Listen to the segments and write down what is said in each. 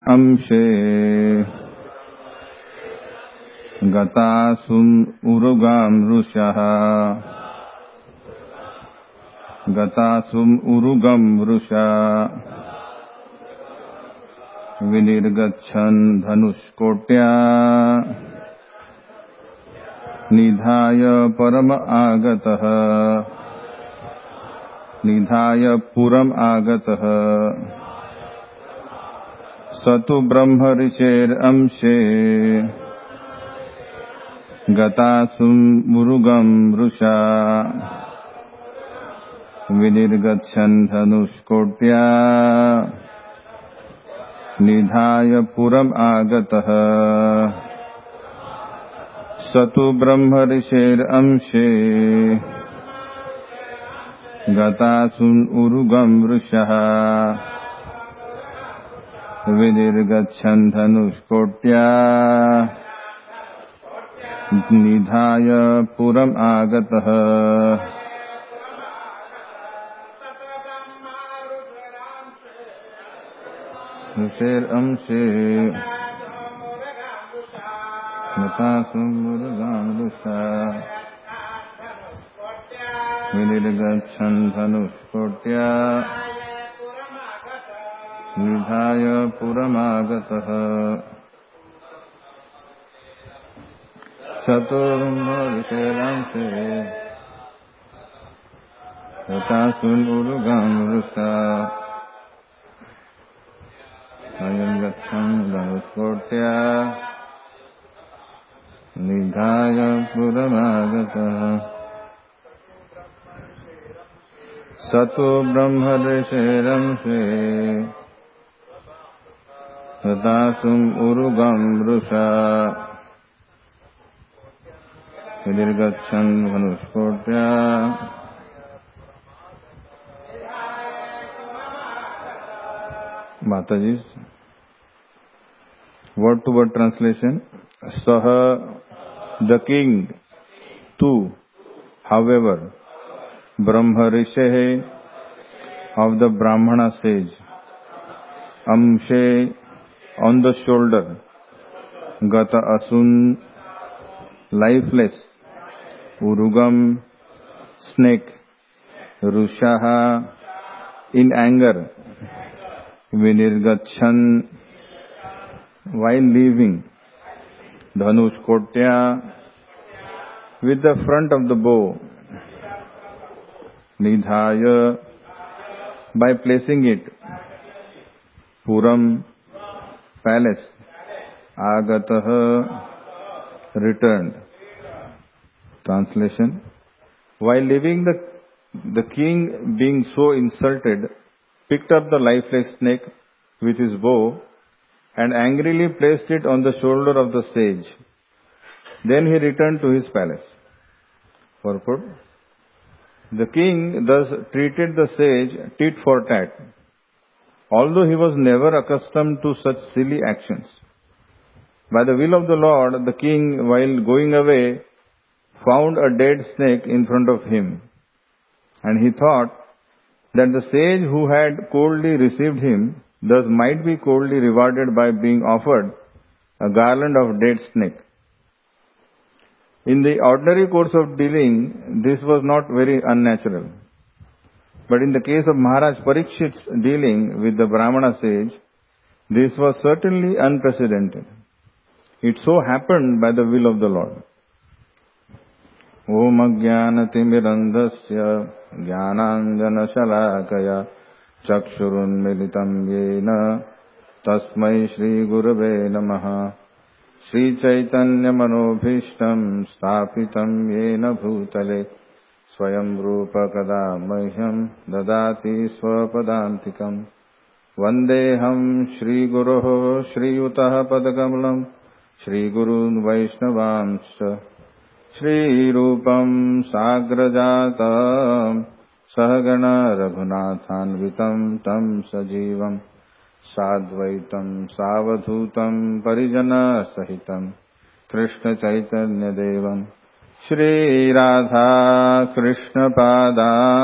अंशे गतासुम उरुगाम रुषः गतासुम उरुगम रुषा विनिर्गच्छन् धनुष्कोट्या निधाय परम आगतः निधाय पुरम आगतः स तु ब्रह्म ऋषेरंशे गतासुम मुरुगम रुषा विनिर्गच्छन् धनुष्कोट्या निधाय पुरम आगतः स तु ब्रह्म ऋषेरंशे गतासुम उरुगम रुषः विनिर्गच्छन् धनुष्कोट्या निधाय पुरम आगतः ऋषेरंशे गतासुम उरुगम रुषा विनिर्गच्छन् धनुष्कोट्या निधाय पुरमागतः ऋषेरंशे गतासुम उरुगम रुषा विनिर्गच्छन् धनुष्कोट्या निधाय पुरमागतः स तु ब्रह्म ऋषेरंशे गतासुम उरुगम Rusha विनिर्गच्छन् धनुष्कोट्या Mataji, word to word translation. Saha, the king, tu, however, Brahma Rishehe, of the Brahmana sage, Amshe, on the shoulder, Gata Asun, lifeless, Urugam, snake, Rushaha, in anger, Vinirgachan, while leaving, Dhanushkotya, with the front of the bow, Nidhaya, by placing it, Puram, palace, Agataha, returned. Translation. While leaving, the king, being so insulted, picked up the lifeless snake with his bow and angrily placed it on the shoulder of the sage. Then he returned to his palace. Purport. The king thus treated the sage tit for tat, although he was never accustomed to such silly actions. By the will of the Lord, the king, while going away, found a dead snake in front of him, and he thought that the sage who had coldly received him thus might be coldly rewarded by being offered a garland of dead snake. In the ordinary course of dealing, this was not very unnatural. But in the case of Maharaj Parikshit's dealing with the Brahmana sage, this was certainly unprecedented. It so happened by the will of the Lord. Om Ajnanatimirandhasya Jnananjanashalakaya Chakshurunmilitam Yena Tasmai Shri Gurave Namaha Shri Chaitanya Manobhishtam Sthapitam Yena Bhutale Swayam Rupa Kada Mahyam Dadati Swapadantikam Vandeham Shri Guruho Shri Utaha Padakamalam Shri Gurun Vaishnavamscha Shri Rupam Sagrajatam Sahagana Raghunathanvitam Tam Sajivam Sadvaitam Savadhutam Parijana Sahitam Krishna Chaitanya Devam Shri Radha Krishna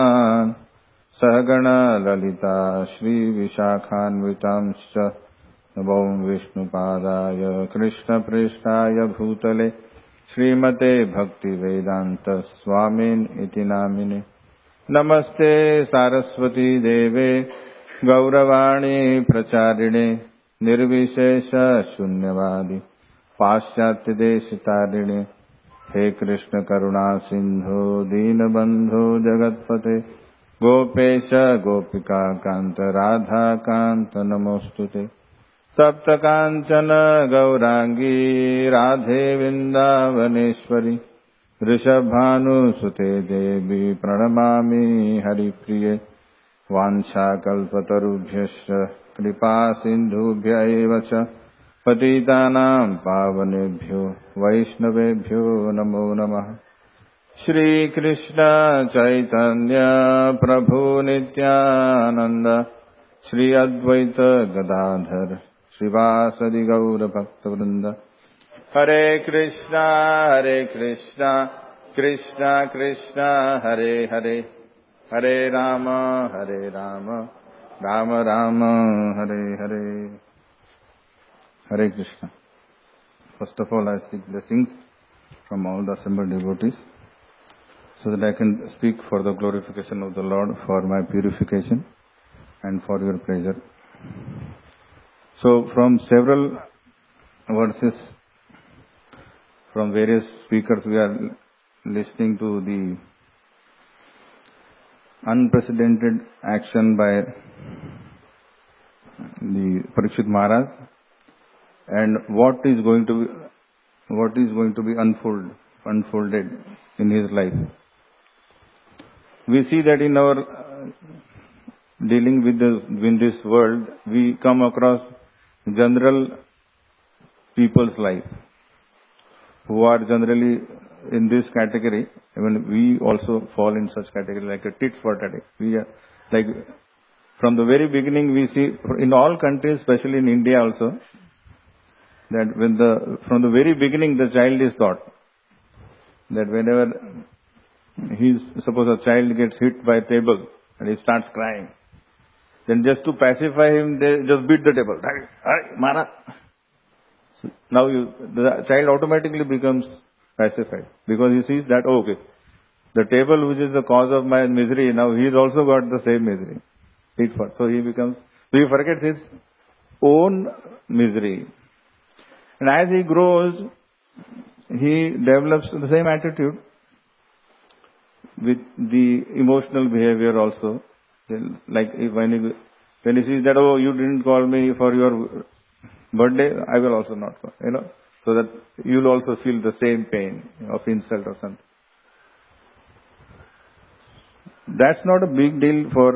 Padan Sahagana Lalita Shri Vishakhanvitamscha नमो विष्णुपादाय कृष्णप्रेष्ठाय भूतले श्रीमते भक्तिवेदांत स्वामिन् इति नामिने। नमस्ते सारस्वती देवे गौरवाणी प्रचारिणे निर्विशेष शून्यवादी पाश्चात्यदेशतारिणे। हे कृष्ण करुणा सिंधु दीनबंधु जगत्पते गोपेश गोपिका कांत राधा कांत नमोस्तुते। सप्त कांचन गौरांगी राधे वृंदावनेश्वरी वृषभानुसुते देवी प्रणमामि हरिप्रिये। वाञ्छाकल्पतरुभ्यश्च कृपा सिन्धुभ्य एव च पतितानां पावनेभ्यो वैष्णवेभ्यो नमो नमः। श्री कृष्ण चैतन्य प्रभु नित्यानंद श्री अद्वैत गदाधर श्रीवासदि गौर भक्तवृंद। हरे कृष्णा कृष्णा कृष्णा हरे हरे, हरे Ram Ram Ram Hare Hare. Hare Krishna. First of all, I seek blessings from all the assembled devotees, so that I can speak for the glorification of the Lord, for my purification and for your pleasure. So from several verses from various speakers, we are listening to the unprecedented action by the Parikshit Maharaj, and what is going to be unfolded in his life. We see that in our dealing with this world, we come across general people's life who are generally in this category. Even we also fall in such category, like a tit for tat. We are like, from the very beginning, we see in all countries, especially in India also, that from the very beginning the child is taught that whenever suppose a child gets hit by a table and he starts crying, then just to pacify him, they just beat the table. Mara. So now the child automatically becomes pacified, because he sees that, oh, okay, the table which is the cause of my misery, now he's also got the same misery. So he forgets his own misery. And as he grows, he develops the same attitude with the emotional behavior also. Like when he sees that, oh, you didn't call me for your birthday, I will also not call, so that you'll also feel the same pain of insult or something. That's not a big deal for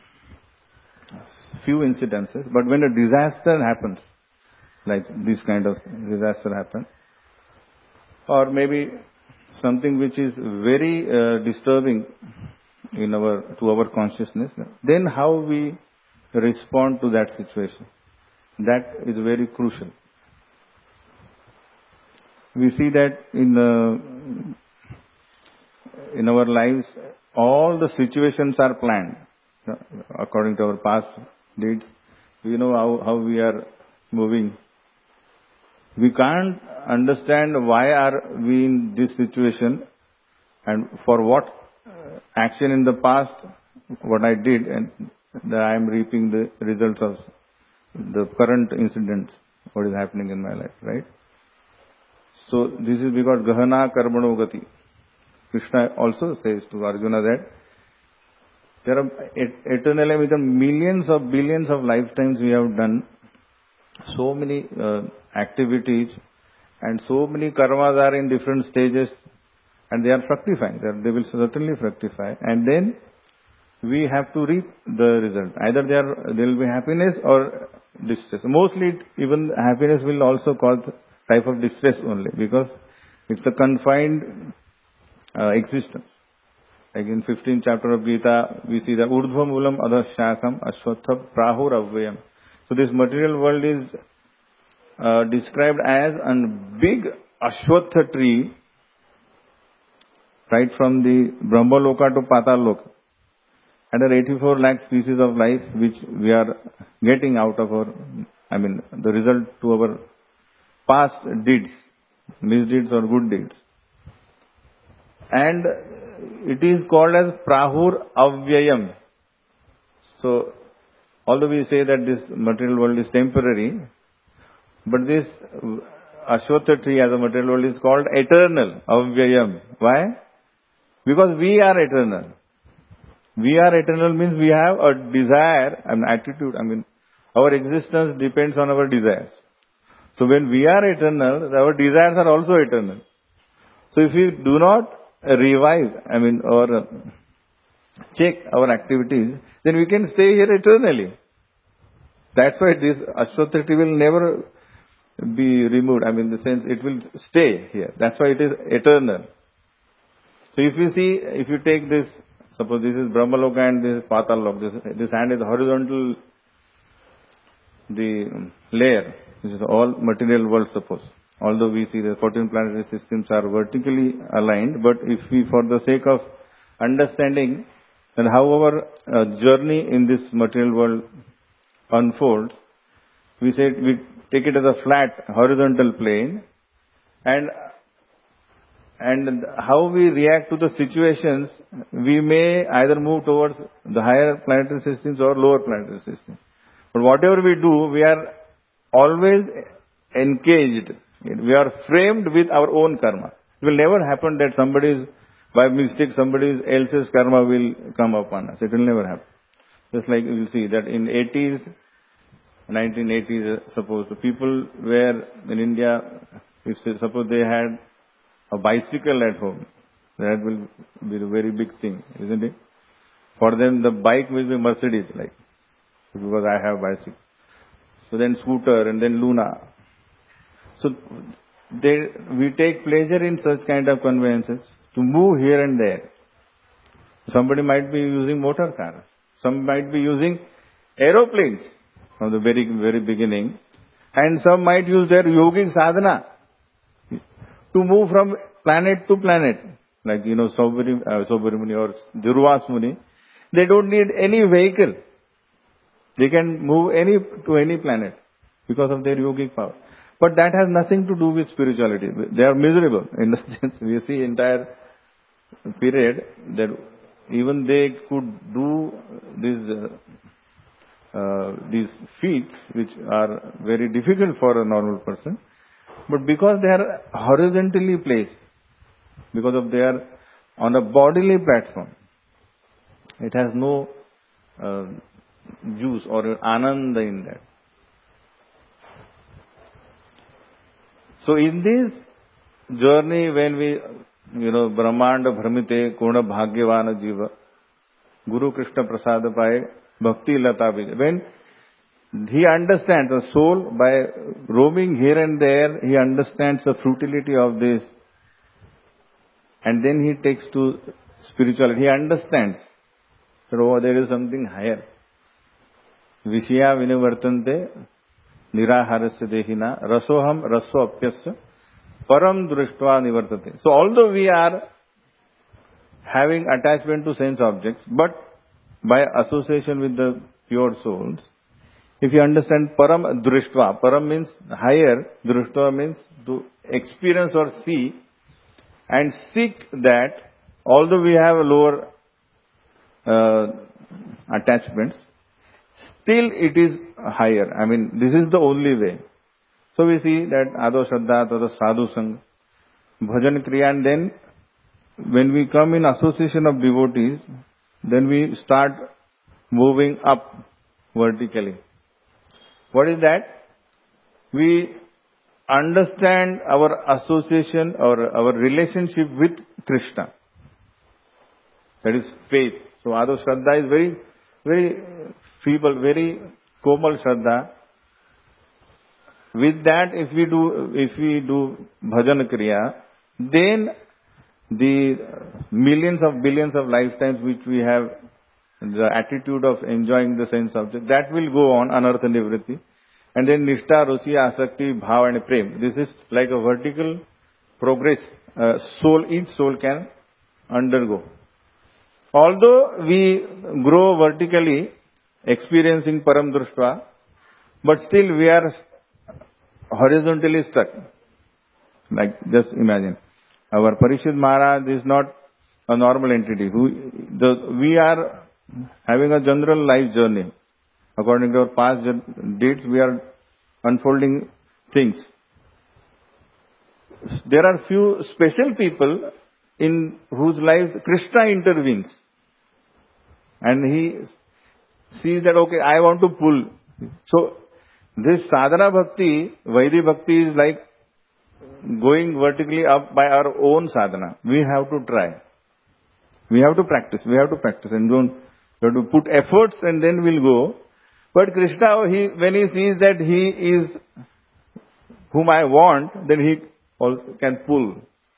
few incidences, but when a disaster happens, like this kind of disaster happen, or maybe something which is very disturbing to our consciousness, then how we respond to that situation, that is very crucial. We see that in our lives, all the situations are planned according to our past deeds. We know how we are moving. We can't understand why are we in this situation and for what action in the past, what I did, and that I am reaping the results of the current incidents, what is happening in my life, right? So this is because Gahana Karmano Gati. Krishna also says to Arjuna that there are eternally, with millions of billions of lifetimes we have done so many activities, and so many karmas are in different stages, and they are fructifying. They will certainly fructify, and then we have to reap the result. Either there will be happiness or distress. Mostly, even happiness will also cause type of distress only, because it's a confined existence. Like in 15th chapter of Gita, we see that Urdhva Mulam Adhashakam Ashwatha Prahur Avyam. So this material world is described as a big Ashwatha tree, right from the Brahmaloka to Pataloka. And there are 84 lakh species of life which we are getting out of our I mean, the result to our past deeds, misdeeds or good deeds. And it is called as Prahur Avyayam. So, although we say that this material world is temporary, but this Ashwatha tree as a material world is called eternal, Avyayam. Why? Because we are eternal. We are eternal means we have a desire, an attitude. I mean, our existence depends on our desires. So when we are eternal, our desires are also eternal. So if we do not revive, I mean, or check our activities, then we can stay here eternally. That's why this Ashwatha tree will never be removed. I mean, in the sense it will stay here. That's why it is eternal. So if you see, if you take this, suppose this is Brahmaloka and this is Patalloka. This hand is horizontal, the layer, which is all material world, suppose. Although we see the 14 planetary systems are vertically aligned, but if we, for the sake of understanding that how our journey in this material world unfolds, we say we take it as a flat horizontal plane, and how we react to the situations, we may either move towards the higher planetary systems or lower planetary systems. But whatever we do, we are always engaged. We are framed with our own karma. It will never happen that by mistake, somebody else's karma will come upon us. It will never happen. Just like you will see that in 1980s, suppose the people were in India, if suppose they had a bicycle at home, that will be a very big thing, isn't it? For them, the bike will be Mercedes, like, because I have bicycle. So then scooter and then Luna. So we take pleasure in such kind of conveyances to move here and there. Somebody might be using motor cars. Some might be using aeroplanes from the very, very beginning. And some might use their yogic sadhana to move from planet to planet. Like, Saubhari Muni or Durvas Muni. They don't need any vehicle. They can move to any planet because of their yogic power. But that has nothing to do with spirituality. They are miserable. In the sense, we see entire period that even they could do these feats, which are very difficult for a normal person. But because they are horizontally placed, because of they are on a bodily platform, it has no juice or ananda in that. So in this journey, when we, Brahmanda Bhramite Kona Bhagyavana Jiva, Guru Krishna Prasada Paye, Bhakti Lata Bija, when he understands the soul, by roaming here and there, he understands the futility of this. And then he takes to spirituality. He understands that, there is something higher. Vishya Vinivartante Niraharasya Dehina Rasoham Raso Apyasya Param Društva Nivartate. So although we are having attachment to sense objects, but by association with the pure souls, if you understand Param Društva, Param means higher, Društva means to experience or see, and seek that, although we have lower attachments, still it is higher. I mean, this is the only way. So we see that Ado Shraddha, Ado Sadhu Sangha, Bhajan Kriya, and then when we come in association of devotees, then we start moving up vertically. What is that? We understand our association or our relationship with Krishna. That is faith. So Ado Shraddha is very, very feeble, very komal Shraddha. With that, if we do bhajan kriya, then the millions of billions of lifetimes which we have the attitude of enjoying the sense object, that will go on, anartha nivritti. And then nishtha, ruchi, asakti, bhav and prem. This is like a vertical progress each soul can undergo. Although we grow vertically, experiencing param društva, but still we are horizontally stuck. Like, just imagine. Our Parikshit Maharaj is not a normal entity. We are having a general life journey. According to our past deeds, we are unfolding things. There are few special people in whose lives Krishna intervenes. And he sees that, okay, I want to pull. So, this sadhana bhakti, Vaidhi bhakti is like going vertically up by our own sadhana. We have to try. We have to practice. And we have to put efforts and then we'll go. But Krishna, when he sees that he is whom I want, then he also can pull.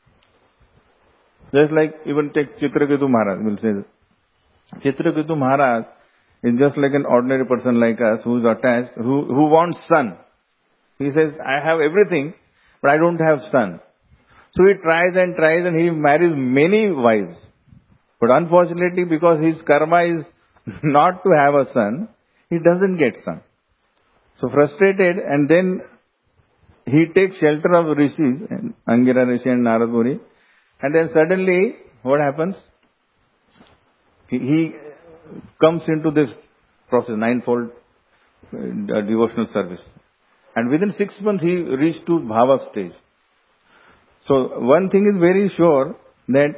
Just like, even take Chitraketu Maharaj, we'll say. Chitraketu Maharaj is just like an ordinary person like us who is attached, who wants son. He says, I have everything, but I don't have son. So he tries and he marries many wives. But unfortunately, because his karma is not to have a son, he doesn't get son. So frustrated, and then he takes shelter of rishis, Angira Rishi and Narad Muni, and then suddenly, what happens? He comes into this process, ninefold devotional service. And within 6 months, he reached to Bhava stage. So, one thing is very sure, that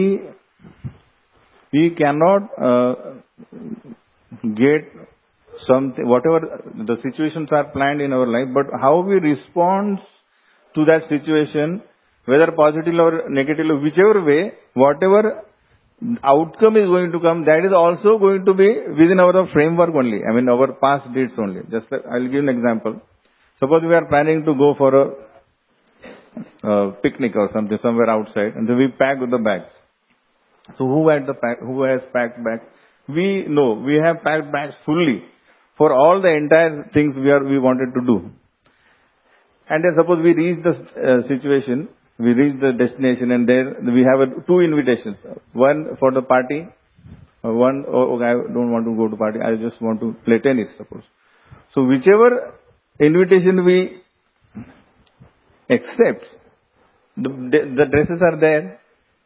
we cannot get something, whatever the situations are planned in our life, but how we respond to that situation, whether positive or negative, whichever way, whatever outcome is going to come, that is also going to be within our framework only. I mean, our past deeds only. Just like, I'll give you an example. Suppose we are planning to go for a picnic or something, somewhere outside, and then we pack the bags. So who has packed bags? We know, we have packed bags fully for all the entire things we wanted to do. And then suppose we reach the situation, we reach the destination, and there we have two invitations. One for the party, one, okay, I don't want to go to party, I just want to play tennis, suppose. So whichever invitation we accept, the dresses are there.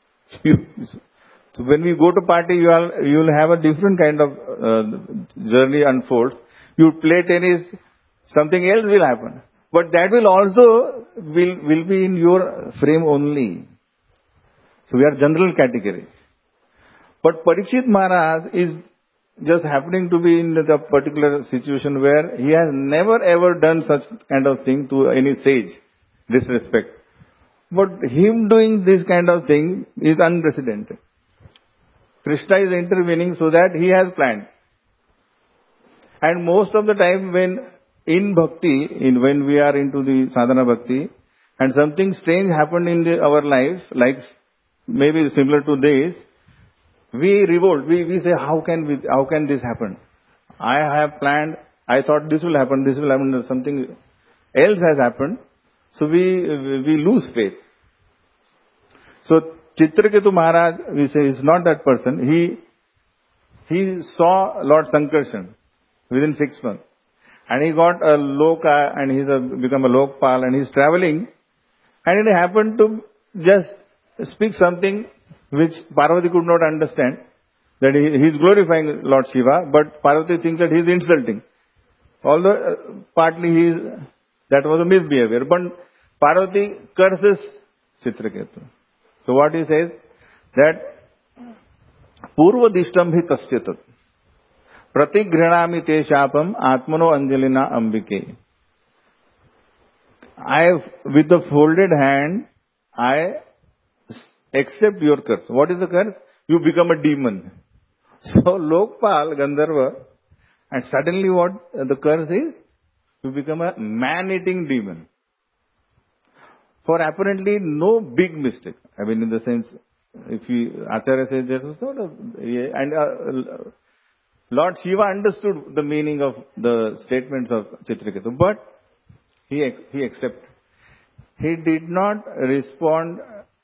So when we go to party, you will have a different kind of journey unfolds. You play tennis, something else will happen. But that will also will be in your frame only. So we are general category. But Parikshit Maharaj is just happening to be in the particular situation where he has never ever done such kind of thing to any sage, disrespect. But him doing this kind of thing is unprecedented. Krishna is intervening so that he has planned. And most of the time when in bhakti, when we are into the sadhana bhakti, and something strange happened in our life, like maybe similar to this, we revolt. We say, how can this happen? I have planned, I thought this will happen, something else has happened. So we lose faith. So Chitraketu Maharaj, we say, is not that person. He saw Lord Sankarshan within 6 months. And he got a loka, and he's become a lokpal, and he's traveling. And it happened to just speak something which Parvati could not understand. That he's glorifying Lord Shiva, but Parvati thinks that he's insulting. Although partly that was a misbehavior. But Parvati curses Chitraketu. So what he says, that Purva Dishtam hi tasyatat Pratigrinami te shapam atmano anjalina ambike. With the folded hand, I accept your curse. What is the curse? You become a demon. So Lokpal, Gandharva, and suddenly what the curse is? You become a man-eating demon. For apparently no big mistake. I mean, in the sense, if Acharya says there was not and Lord Shiva understood the meaning of the statements of Chitraketu, but he accepted. He did not respond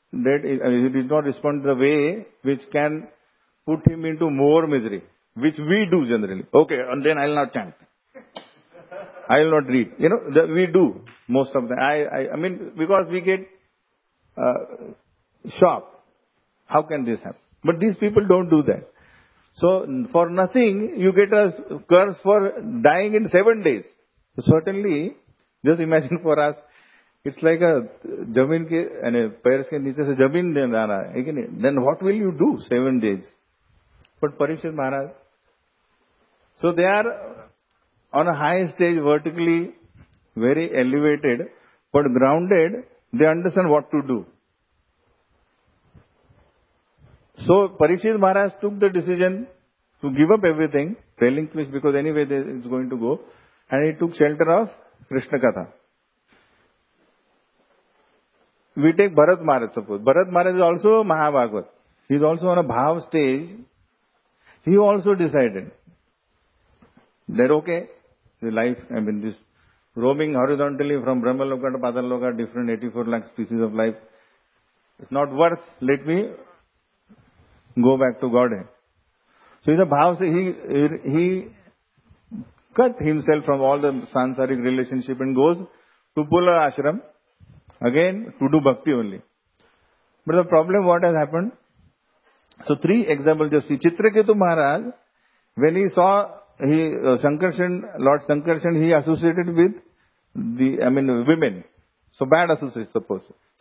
the way which can put him into more misery, which we do generally. Okay, and then I'll not chant. I will not read. We do most of them. I mean, because we get shocked. How can this happen? But these people don't do that. So, for nothing, you get a curse for dying in 7 days. So certainly, just imagine for us, it's like a jamin ke, and पैर के नीचे से जमीन जाना है कि नहीं? Then what will you do 7 days? But Parikshit Maharaj, so they are on a high stage, vertically very elevated, but grounded. They understand what to do. So Parikshit Maharaj took the decision to give up everything, relinquish, because anyway it's going to go, and he took shelter of Krishna Katha. We take Bharat Maharaj, suppose. Bharat Maharaj is also Mahabhagavat. He is also on a Bhav stage. He also decided that okay, the life, I mean this roaming horizontally from Brahmaloka to Padaloka, different 84 lakh species of life, it's not worth, let me go back to Godhead. So in the Bhav, he cut himself from all the sansaric relationship and goes to Pula ashram, again to do bhakti only. But the problem, what has happened? So 3 examples just see. Chitraketu Maharaj, when he saw Sankarshan, Lord Sankarshan, he associated with women. So bad association, suppose. So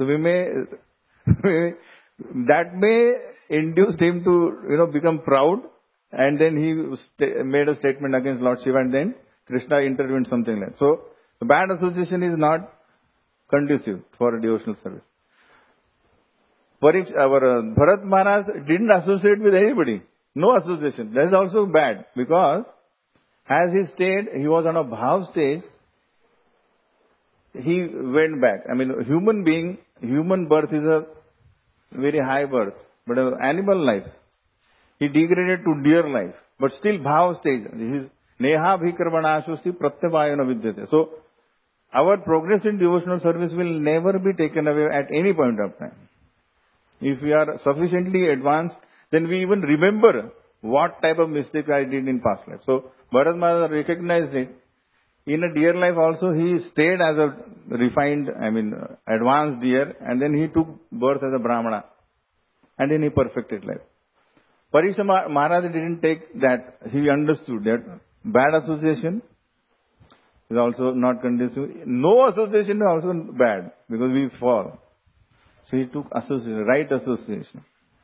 that may induce him to, become proud, and then he made a statement against Lord Shiva, and then Krishna intervened, something like that. So the bad association is not conducive for a devotional service. Our Bharat Maharaj didn't associate with anybody. No association. That is also bad, because as he stayed, he was on a Bhav stage, he went back. I mean, human birth is a very high birth, but an animal life, he degraded to deer life, but still Bhav stage. His Neha Bhikarvana Ashusti Pratyavayana Vidyate. So, our progress in devotional service will never be taken away at any point of time. If we are sufficiently advanced, then we even remember what type of mistake I did in past life. So, Bharat Maharaj recognized it. In a deer life also, he stayed as a refined, advanced deer, and then he took birth as a Brahmana. And then he perfected life. Parikshit Maharaj didn't take that. He understood that bad association is also not conducive. No association is also bad, because we fall. So he took association, right association.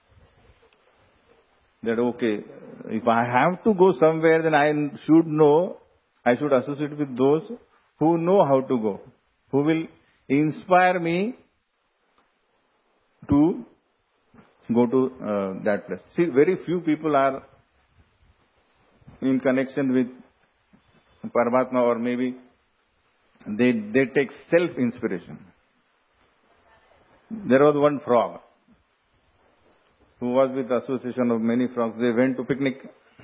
That okay, if I have to go somewhere, then I should associate with those who know how to go, who will inspire me to go to that place. See, very few people are in connection with Paramatma, or maybe they take self-inspiration. There was one frog who was with the association of many frogs. They went to picnic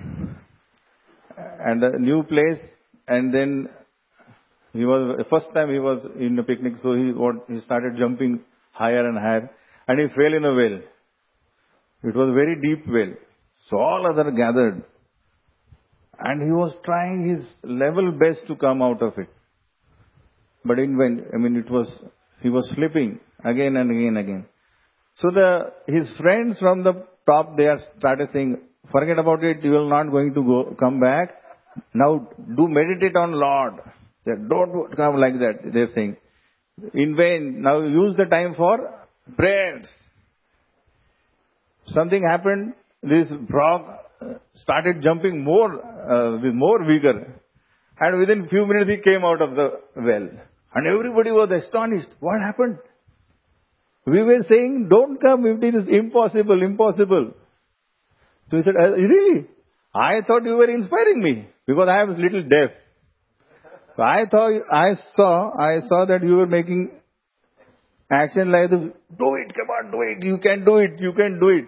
and a new place, and then first time he was in a picnic, so he started jumping higher and higher, and he fell in a well. It was a very deep well. So all others gathered, and he was trying his level best to come out of it. But in vain. He was slipping again and again and again. So his friends from the top, they started saying, forget about it, you are not going to come back. Now do meditate on Lord. Don't come like that, they're saying. In vain. Now use the time for prayers. Something happened. This frog started jumping more, with more vigor. And within few minutes he came out of the well. And everybody was astonished. What happened? We were saying, don't come, it is impossible, impossible. So he said, really? I thought you were inspiring me, because I am a little deaf. So I saw that you were making action like this. Do it, come on, do it, you can do it, you can do it.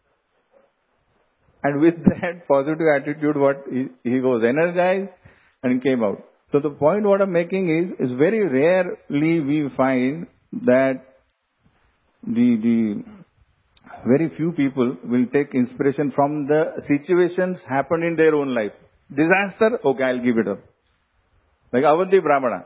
And with that positive attitude, he was energized and came out. So the point what I'm making is very rarely we find that the very few people will take inspiration from the situations happen in their own life. Disaster, okay, I'll give it up. Like Avanti Brahmana.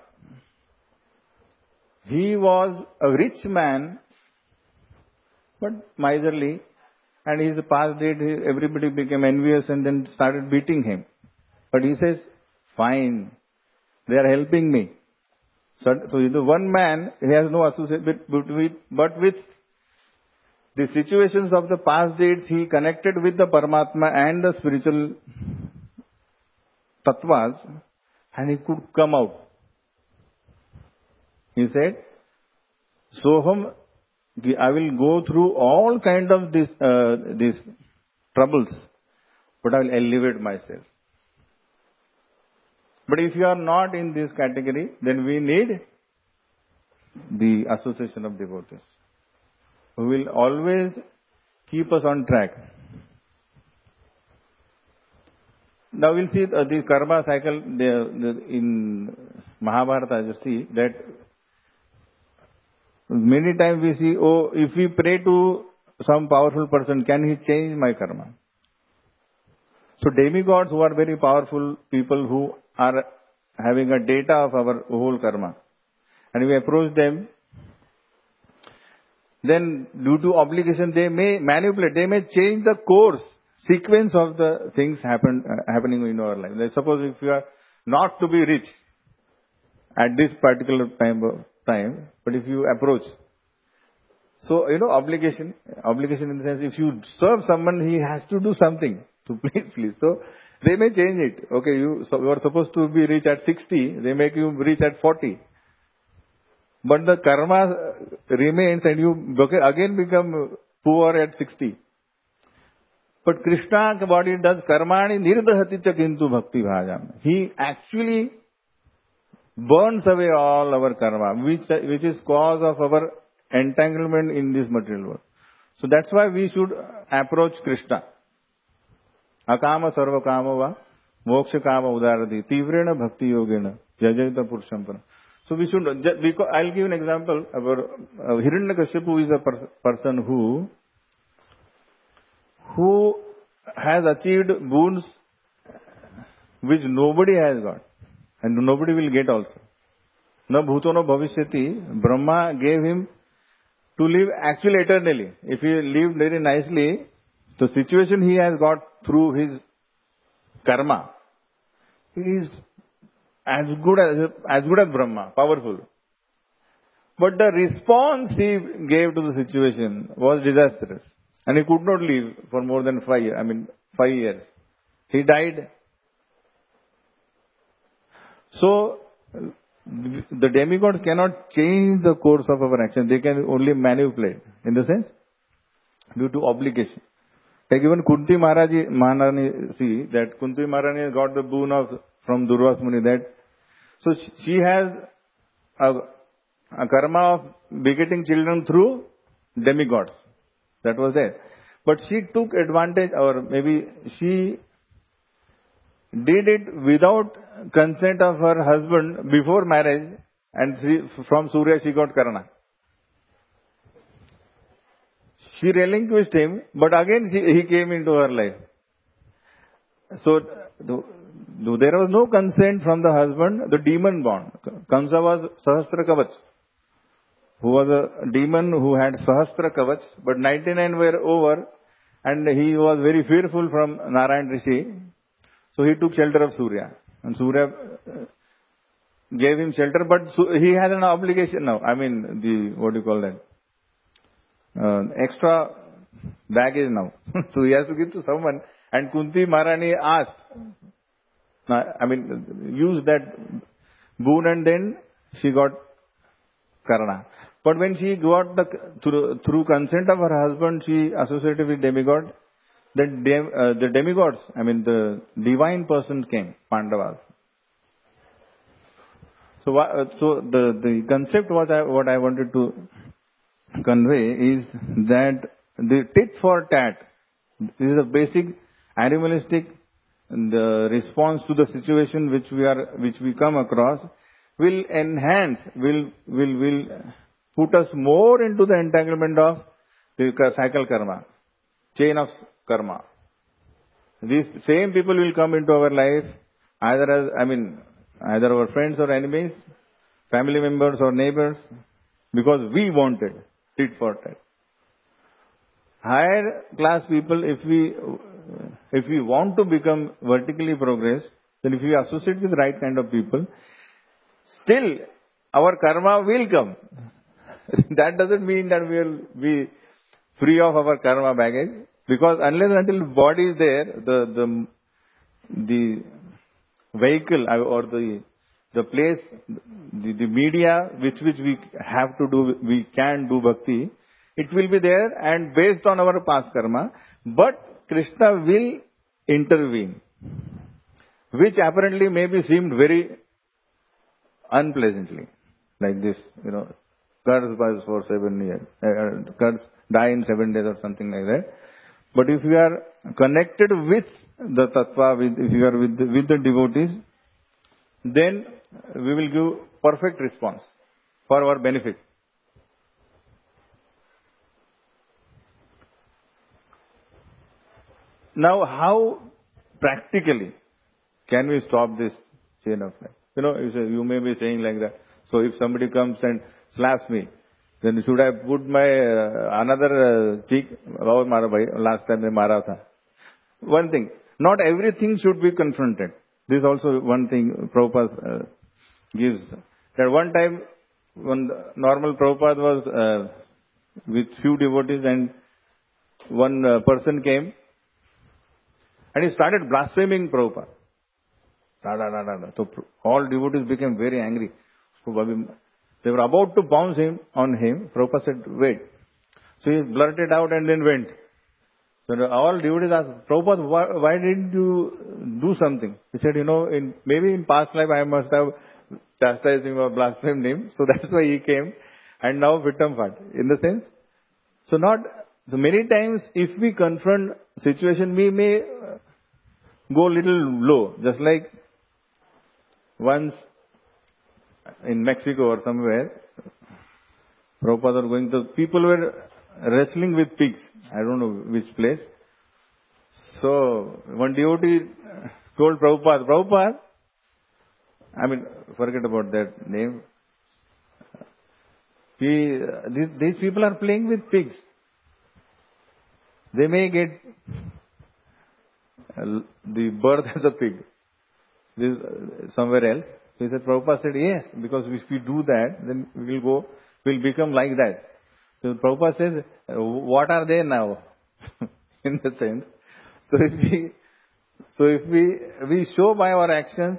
He was a rich man, but miserly, and his past deed, everybody became envious and then started beating him. But he says, fine, they are helping me. So the one man, he has no association, but with the situations of the past deeds, he connected with the Paramatma and the spiritual tattvas, and he could come out. He said, Soham, I will go through all kind of these troubles, but I will elevate myself. But if you are not in this category, then we need the association of devotees, who will always keep us on track. Now we'll see the karma cycle in Mahabharata. You see that many times we see, oh, if we pray to some powerful person, can he change my karma? So demigods who are very powerful people who are having a data of our whole karma, and we approach them, then due to obligation they may manipulate, they may change the course, sequence of the things happening in our life. Like suppose if you are not to be rich at this particular time, but if you approach, so obligation in the sense, if you serve someone, he has to do something to please. So they may change it. Okay, you are supposed to be rich at 60, they make you rich at 40. But the karma remains and you again become poor at 60. But Krishna body does karmani nirdahati cha kintu bhakti bhajam. He actually burns away all our karma, which is cause of our entanglement in this material world. So that's why we should approach Krishna. Akama sarva kama va moksha kama udarati tivrena bhakti yogena jajayata purusham para. So we should, I'll give an example. Hiranyakashipu is a person who has achieved boons which nobody has got and nobody will get also. Na bhuto na bhavishyati, Brahma gave him to live actually eternally. If he lived very nicely, the situation he has got through his karma is as good as Brahma, powerful. But the response he gave to the situation was disastrous. And he could not live for more than 5 years. He died. So, the demigods cannot change the course of our action. They can only manipulate. In the sense, due to obligation. Like even Kunti Maharani, see that Kunti Maharani got the boon from Durvas Muni, that so she has a karma of begetting children through demigods. That was there. But she took advantage, or maybe she did it without consent of her husband before marriage, and from Surya she got Karna. She relinquished him, but again he came into her life. So, there was no consent from the husband, the demon born. Kamsa was Sahasra Kavach, who was a demon who had Sahasra Kavach, but 99 were over, and he was very fearful from Narayan Rishi. So he took shelter of Surya. And Surya gave him shelter, but he has an obligation now. What do you call that? Extra baggage now. So he has to give to someone. And Kunti Maharani asked, used that boon, and then she got Karna. But when she got through consent of her husband, she associated with demigod. Then the demigods, the divine persons came, Pandavas. So the concept what I wanted to convey is that the tit for tat, this is a basic animalistic the response to the situation which we come across, will enhance, will put us more into the entanglement of the cycle karma, chain of karma. These same people will come into our life either as, either our friends or enemies, family members or neighbors, because we wanted tit for tat. Higher class people, if we want to become vertically progressed, then if we associate with the right kind of people, still our karma will come. That doesn't mean that we will be free of our karma baggage, because unless and until body is there, the vehicle or the place, the media which we have to do, we can do bhakti, it will be there and based on our past karma, but Krishna will intervene, which apparently may be seemed very unpleasantly, like this, curse was for 7 years, curse die in 7 days or something like that. But if you are connected with the tattva, if you are with the devotees, then we will give perfect response for our benefit. Now, how practically can we stop this chain of life? You may be saying like that. So if somebody comes and slaps me, then should I put my another cheek? Last time they mara tha. One thing, not everything should be confronted. This is also one thing Prabhupada gives. That one time, when normal Prabhupada was with few devotees and one person came and he started blaspheming Prabhupada. So all devotees became very angry. So they were about to pounce on him. Prabhupada said, wait. So he blurted out and then went. So all devotees asked, Prabhupada, why didn't you do something? He said, maybe in past life I must have chastised him or blasphemed him. So that's why he came. And now Vittam Phat. In the sense? So many times if we confront situation, we may go little low. Just like once in Mexico or somewhere, Prabhupada was going to, people were wrestling with pigs. I don't know which place. So one devotee told Prabhupada, forget about that name. These people are playing with pigs. They may get the birth as a pig somewhere else. So he said, Prabhupada said, yes, because if we do that, then we'll become like that. So Prabhupada says, what are they now? In the sense. So if we show by our actions,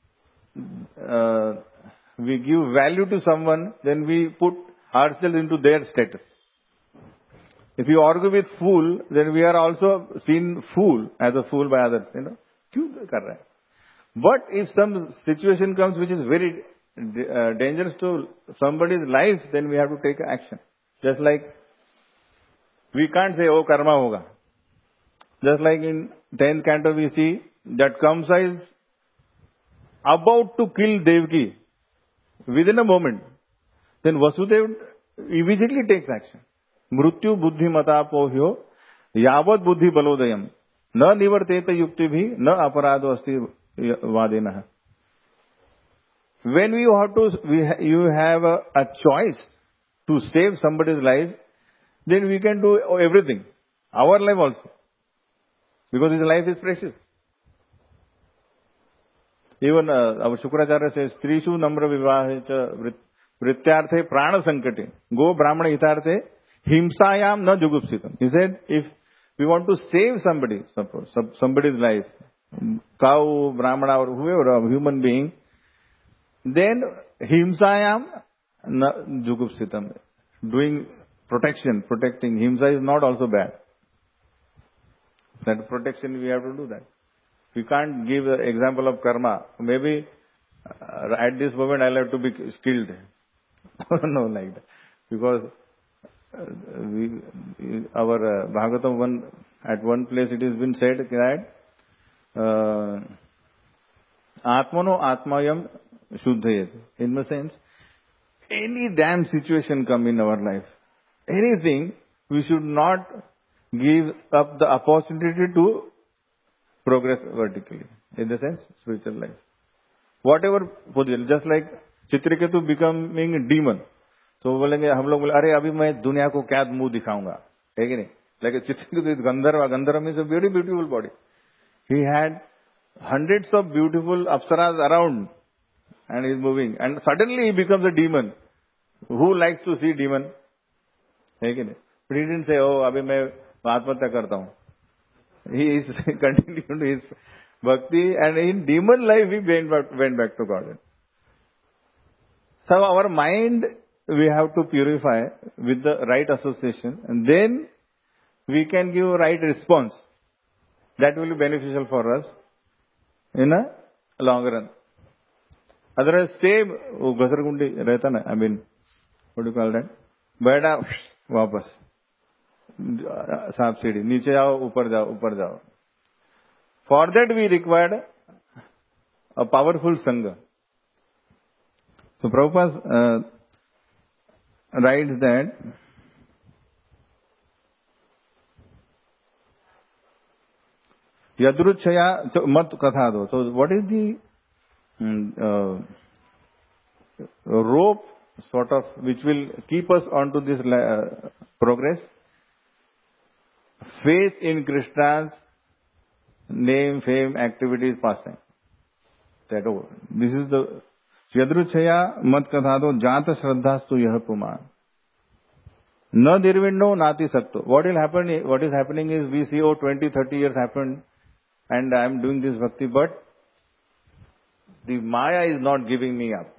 we give value to someone, then we put ourselves into their status. If you argue with fool, then we are also seen fool as a fool by others. But if some situation comes which is very dangerous to somebody's life, then we have to take action. Just like we can't say, oh, karma hoga. Just like in 10th canto we see that Kamsa is about to kill Devaki within a moment. Then Vasudeva immediately takes action. Mrutyu buddhi mata pohyo yavat buddhi balodayam na nivarteta yukti bhi na aparado asti vadena. When you have a choice to save somebody's life, then we can do everything. Our life also. Because his life is precious. Even our Shukracharya says, Trishu namra vivahecha vrityarthe prana sankate go brahmana hitarte himsayam na jugupsitam. He said, if we want to save somebody, suppose somebody's life, cow, brahmana or whoever, a human being, then himsayam na jugupsitam. Doing protecting himsa is not also bad. That protection we have to do that. We can't give an example of karma. Maybe at this moment I'll have to be killed. No, like that. Because our Bhagavatam at one place it has been said that Atmano Atmayam Shuddhayat. In the sense, any damn situation come in our life, anything, we should not give up the opportunity to progress vertically. In the sense, spiritual life. whatever position, just like Chitraketu becoming a demon. तो वो बोलेंगे, हम लोग बोले, अरे अभी मैं दुनिया को क्या मुंह दिखाऊंगा, है कि नहीं? Like Chitraketu is Gandharva means a very beautiful body. He had hundreds of beautiful apsaras around and he is moving. And suddenly he becomes a demon. Who likes to see demon? है कि नहीं? But he didn't say, oh, अभी मैं आत्महत्या करता हूँ. He is continuing his bhakti and in demon life he went back to God. So our mind we have to purify with the right association and then we can give right response. That will be beneficial for us in a long run. Otherwise, same घसरगुंडी रहता ना, I mean, what do you call that? बैठा वापस सांप सीढ़ी, नीचे जाओ ऊपर जाओ. For that we required a powerful sangha. So Prabhupada writes that Yadruchaya mat kathado. So what is the rope sort of which will keep us onto this progress? Faith in Krishna's name, fame, activities, pastime. This is the Yadruchaya mat kathado jata shraddhastu yah puman. Na dirvindo nati sakto. What is happening is we see, 20, 30 years happened and I am doing this bhakti, but the Maya is not giving me up.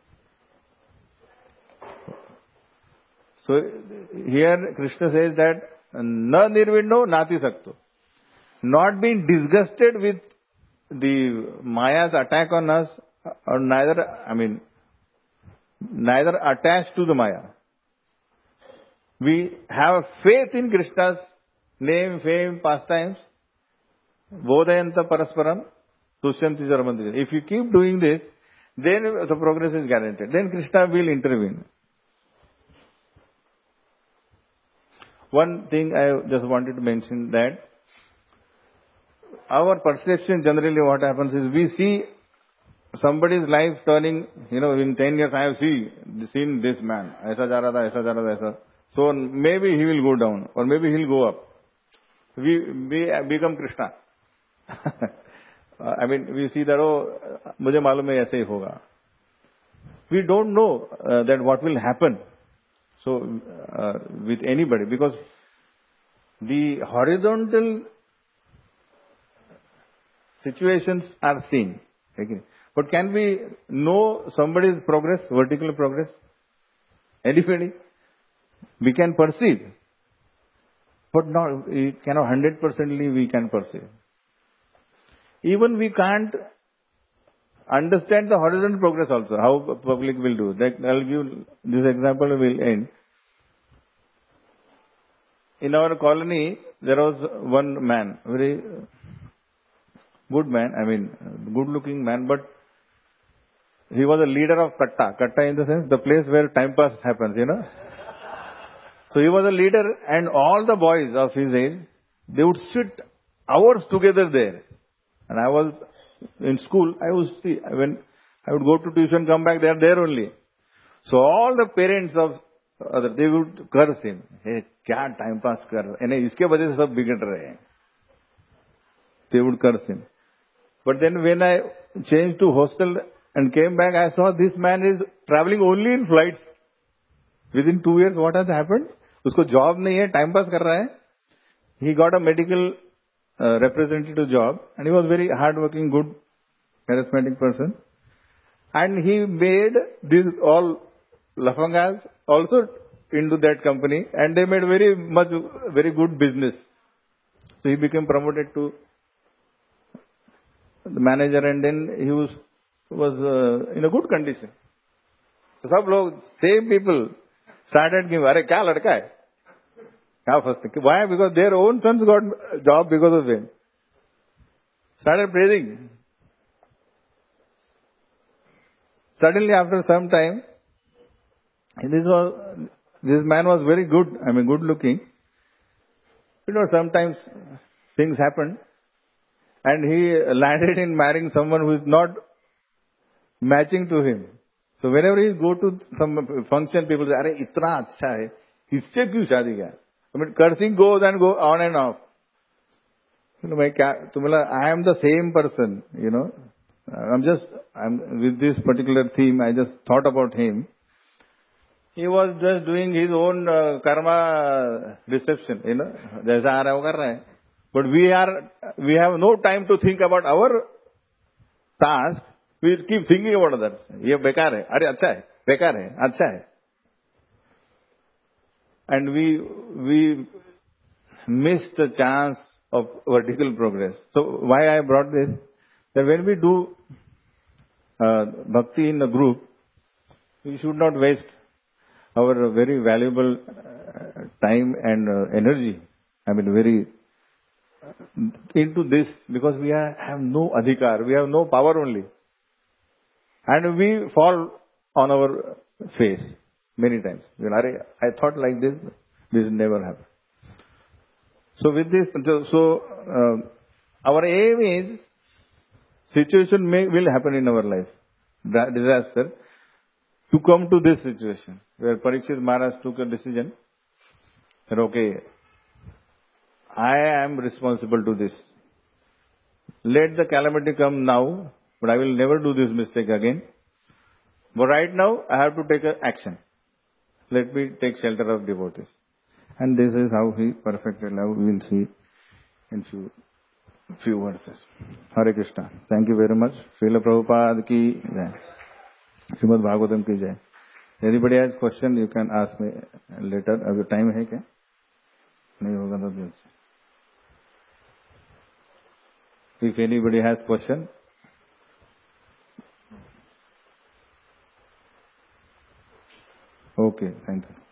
So here Krishna says that na nirvindo nati sakto. Not being disgusted with the Maya's attack on us, or neither attached to the Maya. We have faith in Krishna's name, fame, pastimes. Bodhayanta parasparam tushyanti jaramanti. If you keep doing this, then the progress is guaranteed. Then Krishna will intervene. One thing I just wanted to mention that our perception generally what happens is we see somebody's life turning, in 10 years I have seen this man. Aisa ja raha tha, aisa. So maybe he will go down or maybe he'll go up. We become Krishna. We see that, mujhe malum hai aise hi hoga. We don't know that what will happen. So, with anybody, because the horizontal situations are seen. Okay. But can we know somebody's progress, vertical progress? Anybody? We can perceive. But not, we cannot 100% we can perceive. Even we can't understand the horizontal progress also, how public will do. I'll give this example, will end. In our colony, there was one man, very good man, good looking man, but he was a leader of Katta. Katta in the sense, the place where time pass happens, So he was a leader and all the boys of his age, they would sit hours together there. And I was in school, I would see, when I would go to tuition, come back, they are there only. So all the parents of others, they would curse him. Hey, kya time pass kar raha hai? Iske wajah se sab bigad rahe hain. They would curse him. But then when I changed to hostel and came back, I saw this man is traveling only in flights. Within 2 years, what has happened? Usko job nahi hai, time pass kar raha hai. He got a medical representative job and he was very hard-working, good, charismatic person. And he made these all lafangas also into that company and they made very good business. So he became promoted to the manager and then he was in a good condition. So sab log, same people started giving, "Arey kya ladka hai?" Why? Because their own sons got a job because of him. Started praising. Suddenly after some time, this man was very good, good looking. Sometimes things happen and he landed in marrying someone who is not matching to him. So whenever he go to some function, people say, "Arey, itna अच्छा है, इससे क्यों शादी किया?" I mean, cursing goes and go on and off. You know, I am the same person. You know, I'm with this particular theme. I just thought about him. He was just doing his own karma reception. You know, जैसा आ रहा है वो कर रहा है. But we have no time to think about our task. We keep thinking about others. ये बेकार है, अरे अच्छा है, बेकार है, अच्छा है. And we miss the chance of vertical progress. So why I brought this? That when we do bhakti in a group, we should not waste our very valuable time and energy. I mean, very into this, because we have no adhikar, we have no power only. And we fall on our face many times. You know, I thought like this will never happen. So with this, our aim is, situation will happen in our life, disaster, to come to this situation where Parikshit Maharaj took a decision that, okay, I am responsible to this. Let the calamity come now, but I will never do this mistake again. But right now, I have to take action. Let me take shelter of devotees. And this is how he perfected love. We will see in few verses. Hare Krishna. Thank you very much. Srila Prabhupada ki jai. Srimad Bhagavatam ki jai. Anybody has question, you can ask me later. अभी time है क्या? नहीं होगा तो भी अच्छा. If anybody has question. Okay, thank you.